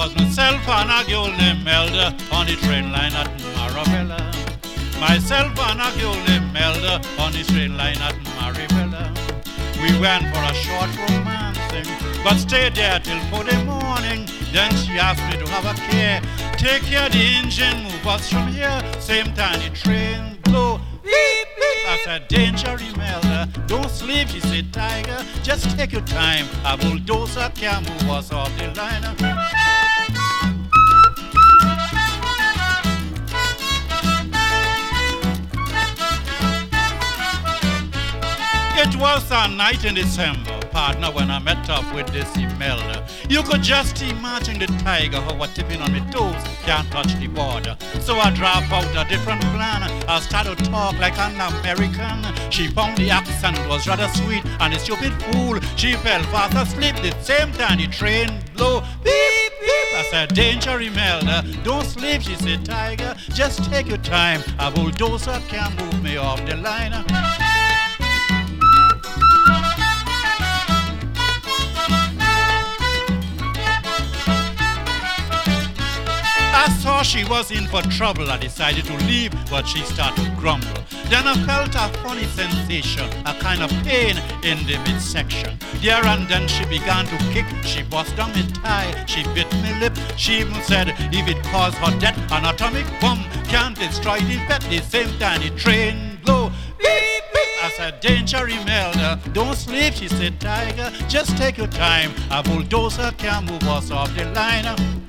was myself and a girl named Melda on the train line at Marabella. Myself and a girl named Melda on the train line at Marabella. We went for a short romancing, but stayed there till 4 the morning. Then she asked me to have a care. Take care of the engine, move us from here. Same time the train blow. Beep, beep. I said, danger, Imelda. Don't sleep, she said, Tiger. Just take your time. A bulldozer can move us off the line. It was a night in December, partner, when I met up with this Imelda. You could just imagine the tiger who was tipping on my toes, can't touch the border. So I drop out a different plan. I started to talk like an American. She found the accent was rather sweet, and the stupid fool, she fell fast asleep. The same time the train blow, beep, beep. I said, danger, Imelda, don't sleep, she said, Tiger. Just take your time, a bulldozer can move me off the line. I saw she was in for trouble. I decided to leave, but she started to grumble. Then I felt a funny sensation, a kind of pain in the midsection. There and then she began to kick. She bust down my tie, she bit my lip. She even said, if it caused her death, an atomic bomb can't destroy the pet. The same time the train blow. Beep, beep. I said, danger, Imelda, don't sleep, she said, Tiger. Just take your time, a bulldozer can move us off the line.